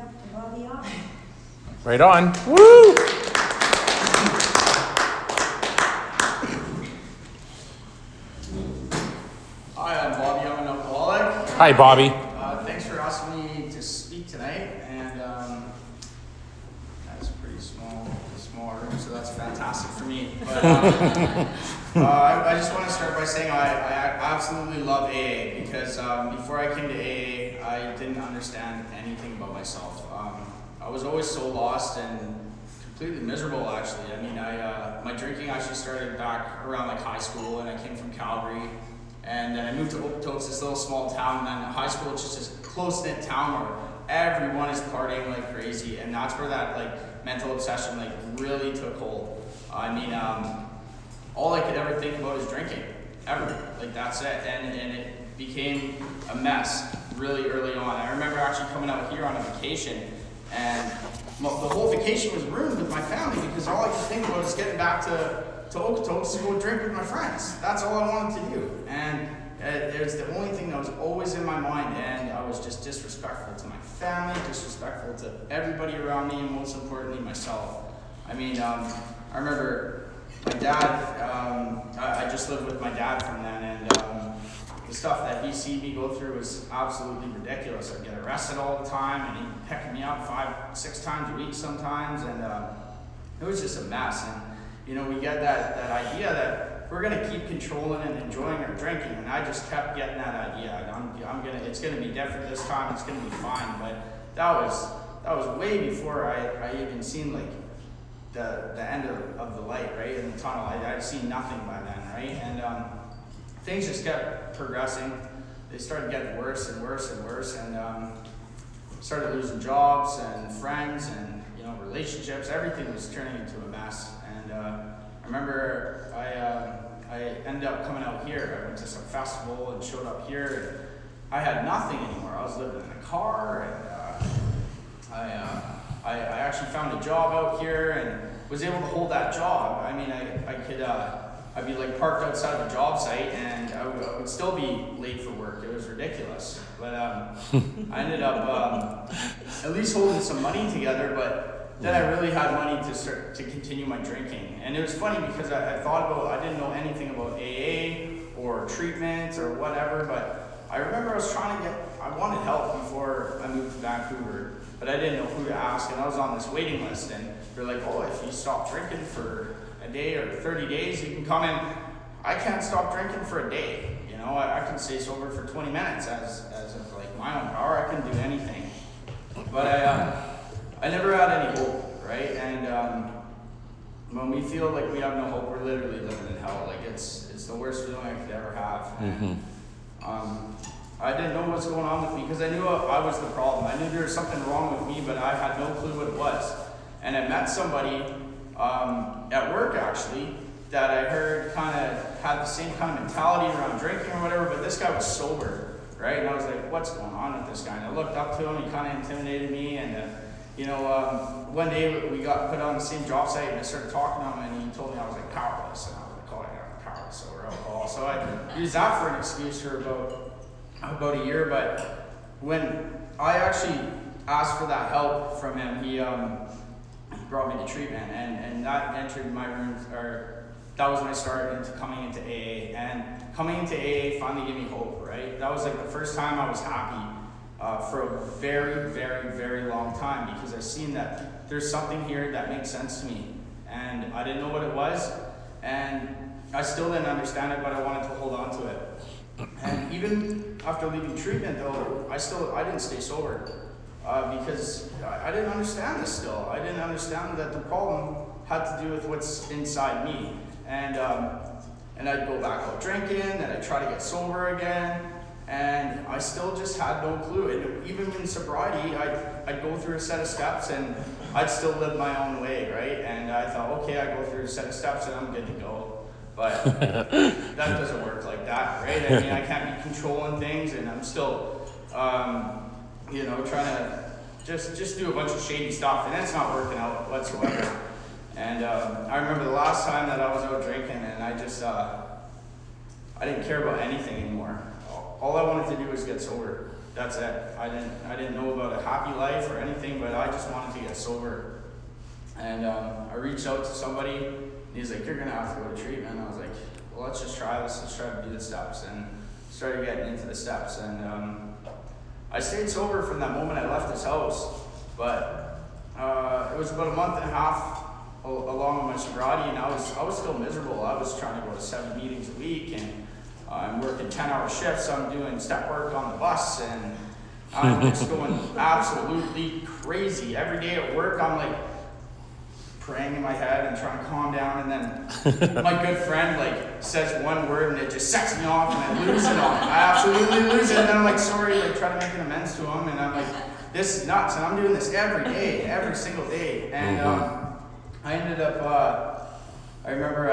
Dr. Bobby Young. Right on. Woo! Hi, I'm Bobby. I'm an alcoholic. Hi, Bobby. Thanks for asking me to speak tonight. And that's a pretty small room, so that's fantastic for me. But I just want to start by saying I absolutely love AA because before I came to AA, I didn't understand anything about myself. I was always so lost and completely miserable, actually. I mean, my drinking actually started back around like high school, and I came from Calgary. And then I moved to Okotoks, this little small town, and then high school, it's just this close-knit town where everyone is partying like crazy, and that's where that like mental obsession like really took hold. I mean, all I could ever think about is drinking, ever. Like that's it, and it became a mess really early on. I remember actually coming out here on a vacation, and the whole vacation was ruined with my family because all I could think about is getting back to Okotoks to go drink with my friends. That's all I wanted to do. And it was the only thing that was always in my mind, and I was just disrespectful to my family, disrespectful to everybody around me, and most importantly, myself. I mean, I remember my dad, I just lived with my dad from then, and the stuff that he seen me go through was absolutely ridiculous. I'd get arrested all the time, and he'd pick me up 5-6 times a week sometimes, and it was just a mess. And you know, we get that idea that we're gonna keep controlling and enjoying our drinking, and I just kept getting that idea. It's gonna be different this time. It's gonna be fine. But that was way before I even seen like the end of the light, right, in the tunnel. I'd seen nothing by then, right, and things just kept progressing. They started getting worse and worse and worse, and started losing jobs and friends and relationships. Everything was turning into a mess. I remember I ended up coming out here. I went to some festival and showed up here, and I had nothing anymore. I was living in a car, and I actually found a job out here and was able to hold that job. I mean, I'd be like parked outside of a job site, and I would still be late for work. It was ridiculous. But I ended up at least holding some money together, but then I really had money to start to continue my drinking. And it was funny because I didn't know anything about AA or treatment or whatever, but I remember I wanted help before I moved to Vancouver, but I didn't know who to ask, and I was on this waiting list, and they're like, oh, if you stop drinking for a day or 30 days, you can come in. I can't stop drinking for a day. I can stay sober for 20 minutes as of like my own power. I can do anything. But I never had any hope, right? And when we feel like we have no hope, we're literally living in hell. Like it's the worst feeling I could ever have. Mm-hmm. And, I didn't know what was going on with me because I knew I was the problem. I knew there was something wrong with me, but I had no clue what it was. And I met somebody at work actually that I heard kind of had the same kind of mentality around drinking or whatever, but this guy was sober, right? And I was like, what's going on with this guy? And I looked up to him. He kind of intimidated me, and one day we got put on the same job site, and I started talking to him, and he told me I was like powerless, and I was like, oh yeah, I'm powerless over alcohol. So I used that for an excuse for about a year. But when I actually asked for that help from him, he brought me to treatment, and that entered my room, or that was my start into coming into AA. And coming into AA finally gave me hope, right? That was like the first time I was happy for a very, very, very long time, because I seen that there's something here that makes sense to me, and I didn't know what it was, and I still didn't understand it, but I wanted to hold on to it. And even after leaving treatment, though, I didn't stay sober because I didn't understand this still. I didn't understand that the problem had to do with what's inside me, and I'd go back out drinking, and I'd try to get sober again. And I still just had no clue. And even in sobriety, I'd go through a set of steps, and I'd still live my own way, right? And I thought, okay, I go through a set of steps and I'm good to go. But that doesn't work like that, right? I mean, I can't be controlling things, and I'm still, trying to just do a bunch of shady stuff, and it's not working out whatsoever. And I remember the last time that I was out drinking, and I didn't care about anything anymore. All I wanted to do was get sober. that's it. I didn't know about a happy life or anything, but I just wanted to get sober. And I reached out to somebody, and he's like, "You're gonna have to go to treatment." And I was like, "Well, let's just try this. Let's try to do the steps." And started getting into the steps. And I stayed sober from that moment I left this house, but it was about a month and a half along with my sobriety, and I was still miserable. I was trying to go to 7 meetings a week, and I'm working 10-hour shifts. I'm doing step work on the bus, and I'm just going absolutely crazy. Every day at work, I'm like praying in my head and trying to calm down, and then my good friend like says one word and it just sets me off, and I lose it on him. I absolutely lose it, and then I'm like sorry, like try to make an amends to him, and I'm like, this is nuts, and I'm doing this every day, every single day. And I ended up I remember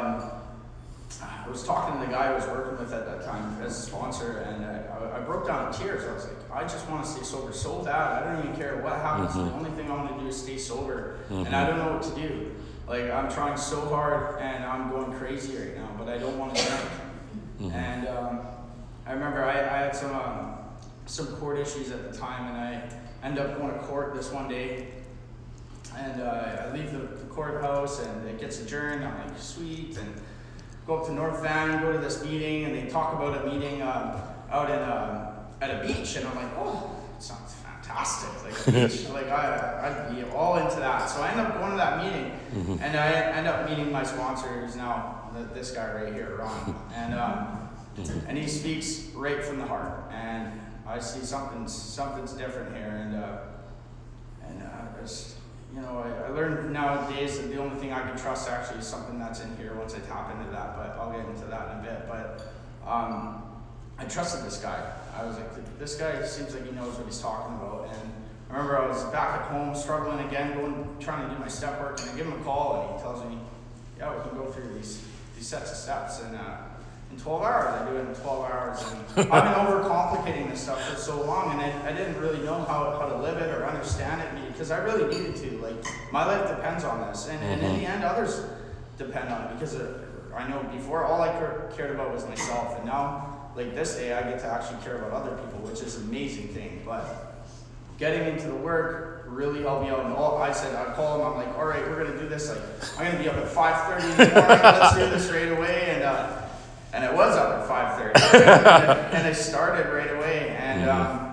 I was talking to the guy I was working with at that time as a sponsor, and I broke down in tears. I was like, I just want to stay sober so bad. I don't even care what happens. The only thing I want to do is stay sober, and I don't know what to do. Like, I'm trying so hard, and I'm going crazy right now, but I don't want to drink. And I remember I had some court issues at the time, and I ended up going to court this one day, and I leave the courthouse, and it gets adjourned. I'm like, sweet, and go up to North Van, go to this meeting, and they talk about a meeting out at a beach, and I'm like, oh, it sounds fantastic, like a beach. Like I'd be all into that. So I end up going to that meeting, and I end up meeting my sponsor, who's now this guy right here, Ron, and he speaks right from the heart, and I see something's different here, and it's, you know, I learned nowadays that the only thing I can trust actually is something that's in here once I tap into that, but I'll get into that in a bit. But I trusted this guy. I was like, this guy seems like he knows what he's talking about. And I remember I was back at home struggling again, trying to do my step work, and I give him a call, and he tells me, yeah, we can go through these sets of steps, and in 12 hours, I do it in 12 hours, and I've been overcomplicating this stuff for so long, and I didn't really know how to live it or understand it, because I really needed to. Like, my life depends on this, and in the end, others depend on it, because I know before, all I cared about was myself, and now, like this day, I get to actually care about other people, which is an amazing thing. But getting into the work really helped me out, and I call him, I'm like, all right, we're gonna do this, like, I'm gonna be up at 5:30 in the morning, let's do this right away, and I was up at 5:30, and I started right away, and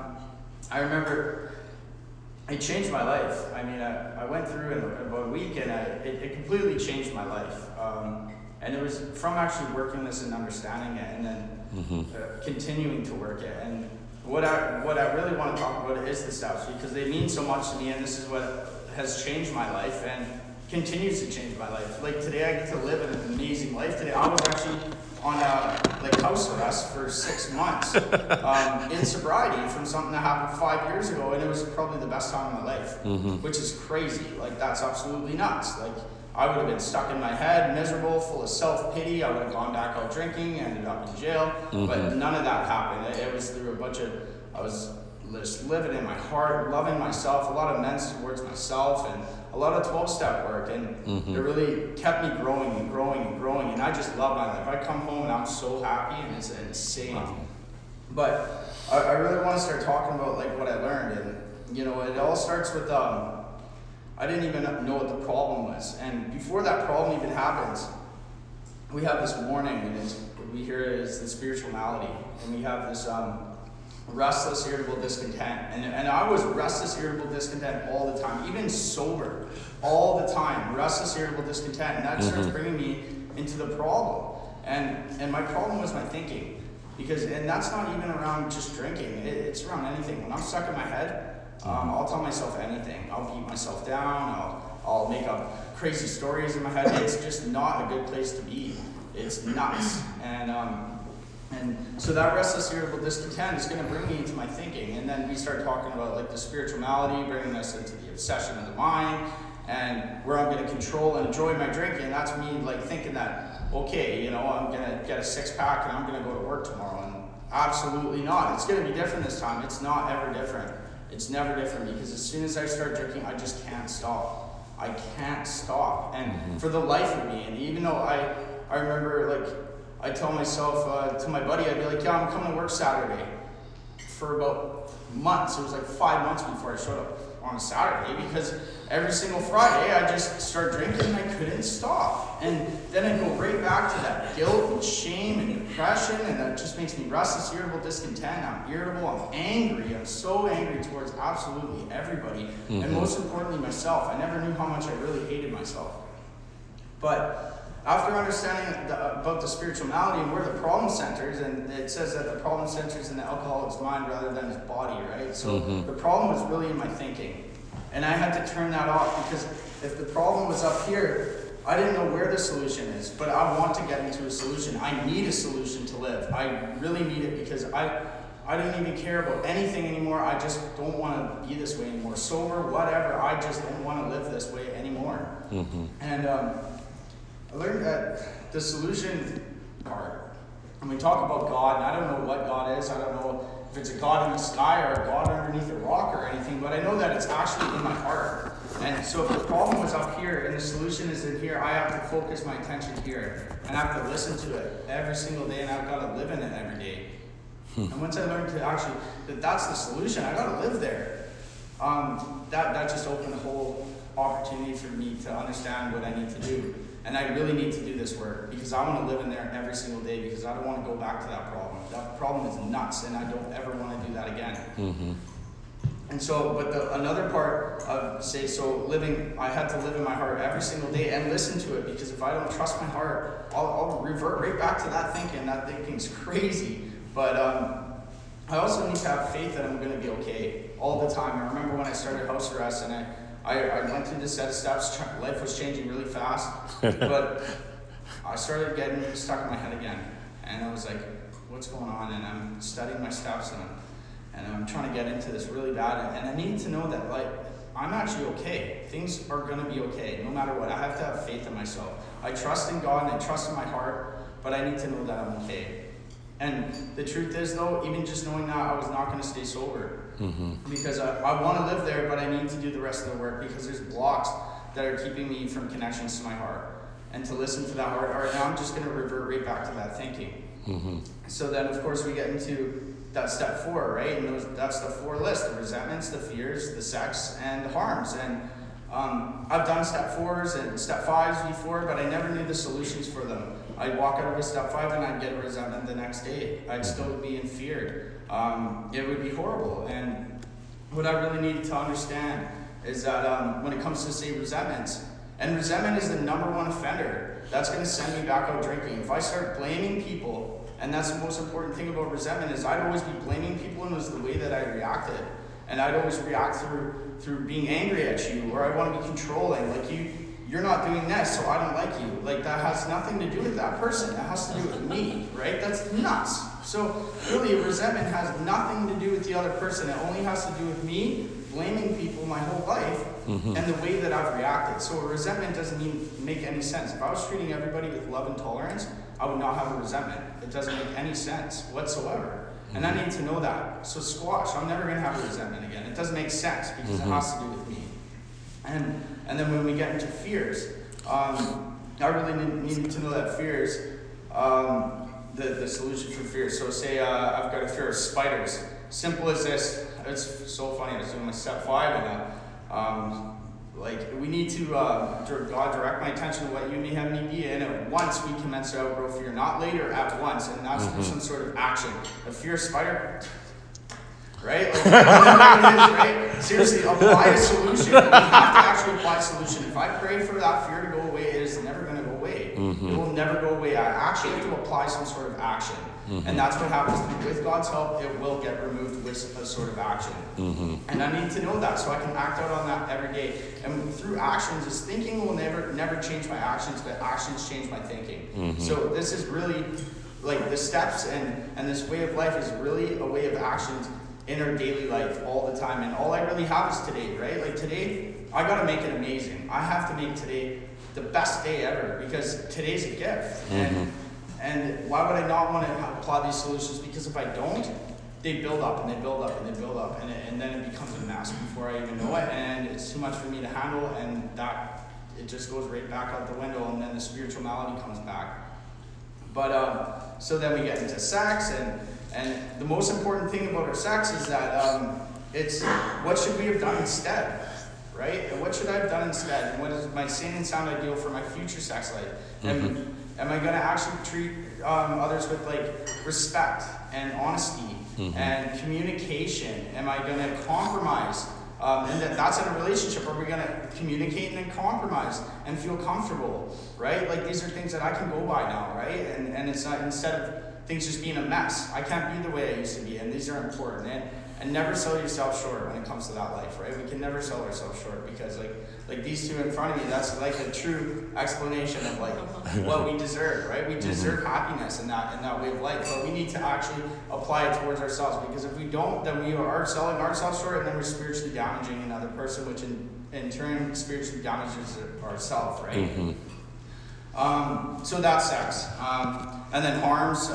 I remember it changed my life. I mean, I went through in about a week, and it completely changed my life. And it was from actually working this and understanding it, and then continuing to work it. And what I really want to talk about is the steps, because they mean so much to me, and this is what has changed my life and continues to change my life. Like today, I get to live an amazing life. Today, I was actually on house arrest for 6 months in sobriety from something that happened 5 years ago, and it was probably the best time of my life, which is crazy. Like, that's absolutely nuts. Like, I would have been stuck in my head, miserable, full of self-pity. I would have gone back out drinking, ended up in jail, but none of that happened. It was through I was just living in my heart, loving myself, a lot of amends towards myself, and a lot of 12-step work, and it really kept me growing and growing and growing, and I just love my life. I come home and I'm so happy, and it's insane. But I really want to start talking about like what I learned, and you know, it all starts with I didn't even know what the problem was, and before that problem even happens, we have this warning, and we hear it as the spiritual malady, and we have this restless, irritable discontent, and I was restless, irritable discontent all the time, even sober, all the time, restless, irritable discontent, and that starts bringing me into the problem, and my problem was my thinking, and that's not even around just drinking, it's around anything. When I'm stuck in my head, I'll tell myself anything. I'll beat myself down, I'll make up crazy stories in my head. It's just not a good place to be. It's nuts. And so that restless, irritable discontent is going to bring me into my thinking. And then we start talking about like the spiritual malady, bringing us into the obsession of the mind, and where I'm going to control and enjoy my drinking. That's me like thinking that, okay, you know, I'm going to get a 6-pack and I'm going to go to work tomorrow. And absolutely not. It's going to be different this time. It's not ever different. It's never different, because as soon as I start drinking, I just can't stop. I can't stop. And for the life of me, and even though I remember, like, I tell myself, to my buddy, I'd be like, yeah, I'm coming to work Saturday. for about months. It was like 5 months before I showed up on a Saturday, because every single Friday I just start drinking and I couldn't stop. And then I go right back to that guilt and shame and depression, and that just makes me restless, irritable, discontent. I'm irritable, I'm angry. I'm so angry towards absolutely everybody, and most importantly myself. I never knew how much I really hated myself. But after understanding about the spiritual malady and where the problem centers, and it says that the problem centers in the alcoholic's mind rather than his body, right? So the problem was really in my thinking. And I had to turn that off, because if the problem was up here, I didn't know where the solution is, but I want to get into a solution. I need a solution to live. I really need it, because I don't even care about anything anymore. I just don't want to be this way anymore. Sober, whatever, I just don't want to live this way anymore. And I learned that the solution part, when we talk about God, and I don't know what God is, I don't know if it's a God in the sky or a God underneath a rock or anything, but I know that it's actually in my heart. And so if the problem was up here and the solution is in here, I have to focus my attention here. And I have to listen to it every single day, and I've got to live in it every day. And once I learned to actually, that's the solution, I got to live there. That just opened a whole opportunity for me to understand what I need to do. And I really need to do this work, because I want to live in there every single day, because I don't want to go back to that problem. That problem is nuts, and I don't ever want to do that again. And so, but another part of, I had to live in my heart every single day and listen to it, because if I don't trust my heart, I'll revert right back to that thinking. That thinking's crazy. But I also need to have faith that I'm going to be okay all the time. I remember when I started house arrest, and I went through this set of steps. Life was changing really fast, but I started getting stuck in my head again. And I was like, what's going on? And I'm studying my steps, and I'm trying to get into this really bad. And I need to know that, like, I'm actually okay. Things are going to be okay, no matter what. I have to have faith in myself. I trust in God, and I trust in my heart, but I need to know that I'm okay. And the truth is, though, even just knowing that, I was not going to stay sober. Because I want to live there, but I need to do the rest of the work, because there's blocks that are keeping me from connections to my heart. And to listen to that heart, now I'm just going to revert right back to that thinking. So then, of course, we get into that step 4, right? And that's the 4 list: the resentments, the fears, the sex, and the harms. And I've done step 4s and step 5s before, but I never knew the solutions for them. I'd walk out of a step 5 and I'd get a resentment the next day. I'd still be in fear. It would be horrible. And what I really needed to understand is that when it comes to, say, resentments, and resentment is the #1 offender that's going to send me back out drinking. If I start blaming people, and that's the most important thing about resentment, is I'd always be blaming people, and it was the way that I reacted. And I'd always react through being angry at you, or I want to be controlling, like you're not doing this, so I don't like you. Like, that has nothing to do with that person. It has to do with me, right? That's nuts. So really, resentment has nothing to do with the other person. It only has to do with me blaming people my whole life and the way that I've reacted. So resentment doesn't make any sense. If I was treating everybody with love and tolerance, I would not have a resentment. It doesn't make any sense whatsoever. And I need to know that. So squash, I'm never going to have a resentment again. It doesn't make sense, because it has to do with me. And then when we get into fears, I really needed to know that fears, the solution for fears. So say I've got a fear of spiders. Simple as this. It's so funny. I was doing my step 5, and we need to God direct my attention to what you may have need be, and at once we commence to outgrow fear, not later, at once, and that's through some sort of action. A fear of spider, right? Like, whatever it is, right? Seriously, apply a solution. You have to actually apply a solution. If I pray for that fear to go away, it is never going to go away. It will never go away. I actually have to apply some sort of action. And that's what happens. With God's help, it will get removed with a sort of action. And I need to know that, so I can act out on that every day. And through actions, this thinking will never change my actions, but actions change my thinking. So this is really, like, the steps and this way of life is really a way of actions in our daily life all the time. And all I really have is today, right? Like, today, I got to make it amazing. I have to make today the best day ever, because today's a gift. And why would I not want to apply these solutions? Because if I don't, they build up and they build up and they build up, and then it becomes a mess before I even know it, and it's too much for me to handle, and that it just goes right back out the window, and then the spiritual malady comes back. But so then we get into sex, And the most important thing about our sex is that it's what should we have done instead, right? And what should I have done instead? And what is my sane and sound ideal for my future sex life? And am I going to actually treat others with like respect and honesty and communication? Am I going to compromise? And that's in a relationship. Are we going to communicate and then compromise and feel comfortable, right? Like these are things that I can go by now, right? And it's not, instead of things just being a mess, I can't be the way I used to be, and these are important. And never sell yourself short when it comes to that life, right? We can never sell ourselves short, because like these two in front of me, that's like a true explanation of like what we deserve, right? We deserve happiness in that way of life, but we need to actually apply it towards ourselves, because if we don't, then we are selling ourselves short, and then we're spiritually damaging another person, which in turn spiritually damages ourselves, right? So that's sex. And then harms,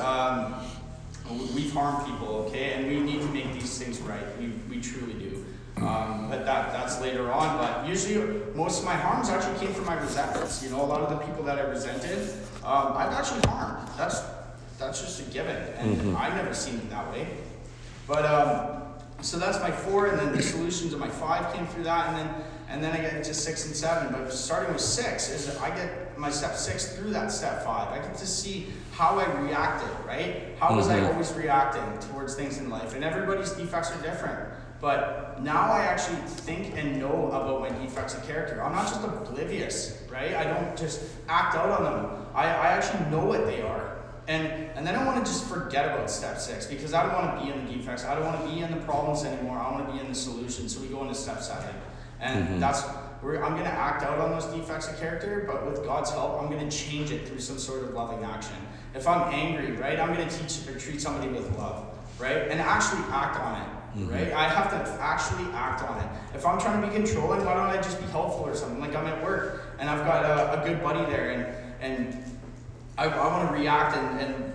we've harmed people, okay? And we need to make these things right. We truly do. But that's later on. But usually, most of my harms actually came from my resentments. You know, a lot of the people that I resented, I've actually harmed. That's just a given. And I've never seen it that way. But, so that's my 4, and then the solutions of my 5 came through that, and then I get into 6 and 7. But starting with 6 is I get my step 6 through that step 5. I get to see how I reacted, right? How was I always reacting towards things in life? And everybody's defects are different. But now I actually think and know about my defects of character. I'm not just oblivious, right? I don't just act out on them. I actually know what they are. And then I want to just forget about step 6, because I don't want to be in the defects. I don't want to be in the problems anymore. I want to be in the solution. So we go into step 7. And that's where I'm going to act out on those defects of character, but with God's help, I'm going to change it through some sort of loving action. If I'm angry, right, I'm going to teach or treat somebody with love, right? And actually act on it, right? I have to actually act on it. If I'm trying to be controlling, why don't I just be helpful or something? Like I'm at work, and I've got a good buddy there, and I want to react and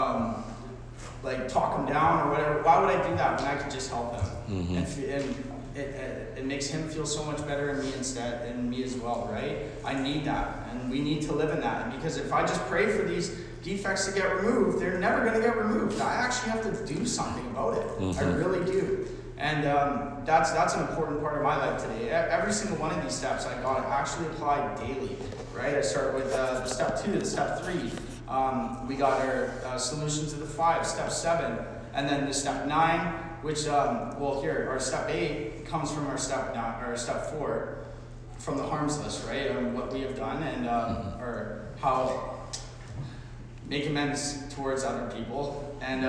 like talk him down or whatever. Why would I do that when I could just help him? And it makes him feel so much better, and me instead, and me as well, right? I need that, and we need to live in that. And because if I just pray for these defects to get removed, they're never going to get removed. I actually have to do something about it. I really do. And that's an important part of my life today. Every single one of these steps I got to actually apply daily, right? I start with the step 2, the step 3. We got our solutions to the 5, step 7, and then the step 9, which, well, here, our step 8 comes from our step 4, from the harms list, right? What we have done, and or how make amends towards other people. And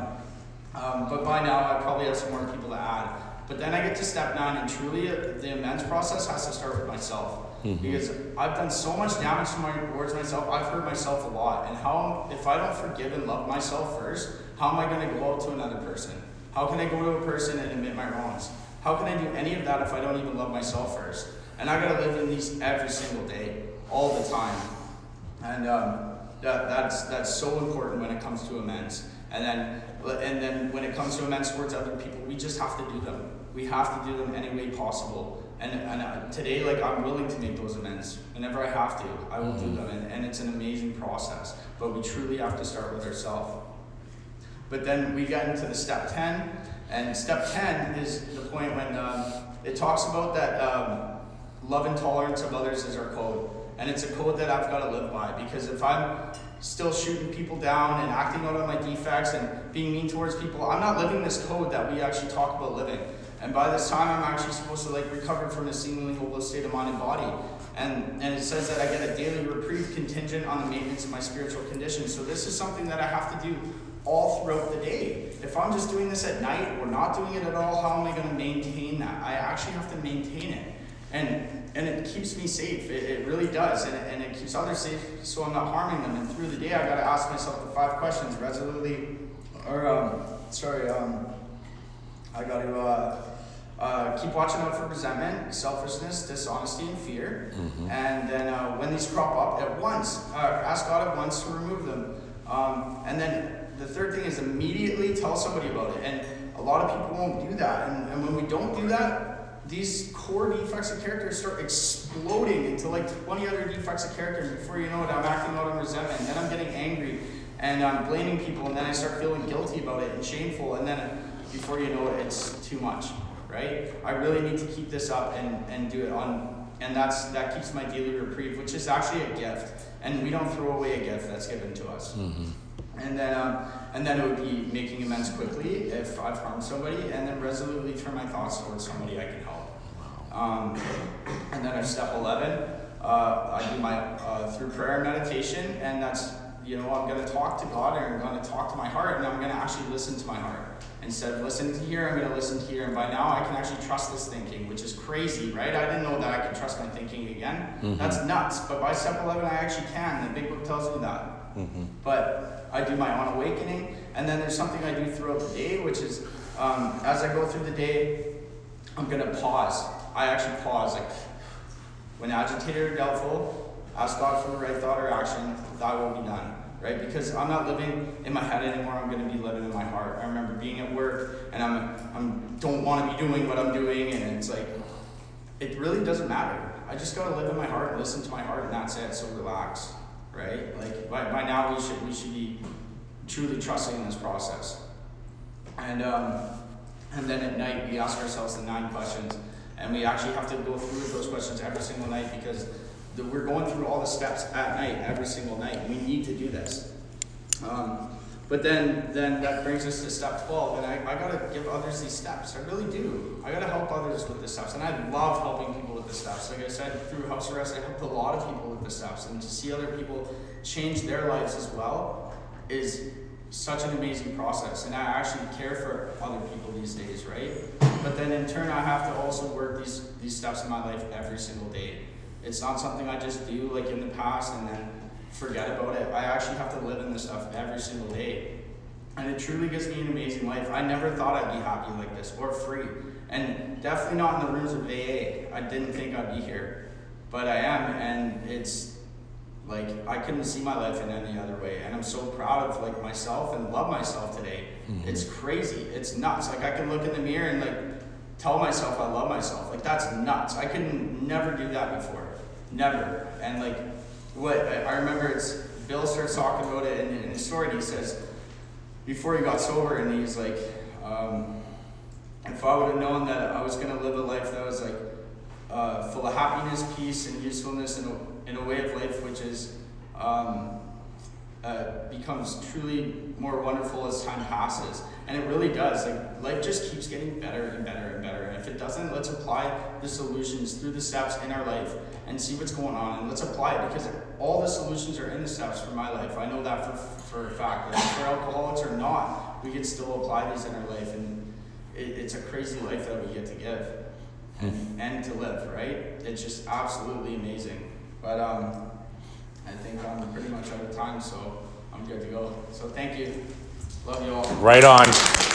but by now I probably have some more people to add. But then I get to step 9, and truly the amends process has to start with myself. Because I've done so much damage towards myself. I've hurt myself a lot. And how, if I don't forgive and love myself first, how am I going to go out to another person? How can I go to a person and admit my wrongs? How can I do any of that if I don't even love myself first? And I got to live in these every single day, all the time. And that's so important when it comes to amends. And then when it comes to amends towards other people, we just have to do them. We have to do them any way possible. And today, like, I'm willing to make those amends. Whenever I have to, I will do them. And it's an amazing process. But we truly have to start with ourselves. But then we get into the step 10. And step 10 is the point when it talks about that love and tolerance of others is our code. And it's a code that I've got to live by. Because if I'm still shooting people down and acting out on my defects and being mean towards people, I'm not living this code that we actually talk about living. And by this time, I'm actually supposed to like recover from a seemingly hopeless state of mind and body. And it says that I get a daily reprieve contingent on the maintenance of my spiritual condition. So this is something that I have to do all throughout the day. If I'm just doing this at night or not doing it at all, how am I going to maintain that? I actually have to maintain it. And it keeps me safe. It really does. And it keeps others safe so I'm not harming them. And through the day, I got to ask myself the 5 questions resolutely, I got to keep watching out for resentment, selfishness, dishonesty, and fear. And then when these crop up at once, ask God at once to remove them. And then the third thing is immediately tell somebody about it. And a lot of people won't do that. And when we don't do that, these core defects of character start exploding into like 20 other defects of character. And before you know it, I'm acting out on resentment. And then I'm getting angry. and I'm blaming people, and then I start feeling guilty about it and shameful, and then before you know it, it's too much, right? I really need to keep this up and do it on, and that keeps my daily reprieve, which is actually a gift, and we don't throw away a gift that's given to us. Mm-hmm. And then it would be making amends quickly if I've harmed somebody, and then resolutely turn my thoughts towards somebody I can help. And then at step 11, I do my through prayer and meditation, and that's, I'm going to talk to God, and I'm going to talk to my heart, and I'm going to actually listen to my heart. Instead of listening to here, I'm going to listen to here, and by now I can actually trust this thinking, which is crazy, right? I didn't know that I could trust my thinking again. Mm-hmm. That's nuts, but by step 11 I actually can. The big book tells me that. Mm-hmm. But I do my own awakening, and then there's something I do throughout the day, which is as I go through the day, I'm going to pause. I actually pause, like when agitated or doubtful, ask God for the right thought or action, thy will be done. Right? Because I'm not living in my head anymore, I'm going to be living in my heart. I remember being at work, and I don't want to be doing what I'm doing, and it's like, it really doesn't matter. I just got to live in my heart and listen to my heart, and that's it, so relax. Right? Like, by now we should be truly trusting in this process. And then at night, we ask ourselves the 9 questions, and we actually have to go through those questions every single night, because we're going through all the steps at night, every single night. We need to do this. But then that brings us to step 12, and I got to give others these steps. I really do. I got to help others with the steps, and I love helping people with the steps. Like I said, through house arrest, I helped a lot of people with the steps, and to see other people change their lives as well is such an amazing process, and I actually care for other people these days, right? But then in turn, I have to also work these steps in my life every single day. It's not something I just do like in the past and then forget about it. I actually have to live in this stuff every single day. And it truly gives me an amazing life. I never thought I'd be happy like this or free. And definitely not in the rooms of AA. I didn't think I'd be here. But I am, and it's like I couldn't see my life in any other way. And I'm so proud of like myself and love myself today. Mm-hmm. It's crazy. It's nuts. Like I can look in the mirror and like tell myself I love myself. Like that's nuts. I could never do that before. Never. And like what I remember, it's Bill starts talking about it in his story, and he says before he got sober, and he's like, if I would have known that I was going to live a life that was like full of happiness, peace, and usefulness in a way of life which is becomes truly more wonderful as time passes. And it really does. Like life just keeps getting better and better and better. And if it doesn't, let's apply the solutions through the steps in our life and see what's going on. And let's apply it, because all the solutions are in the steps for my life. I know that for a fact. Like if we're alcoholics or not, we can still apply these in our life. And it's a crazy life that we get to give and to live, right? It's just absolutely amazing. But I think I'm pretty much out of time, so I'm good to go. So thank you. Love you all. Right on.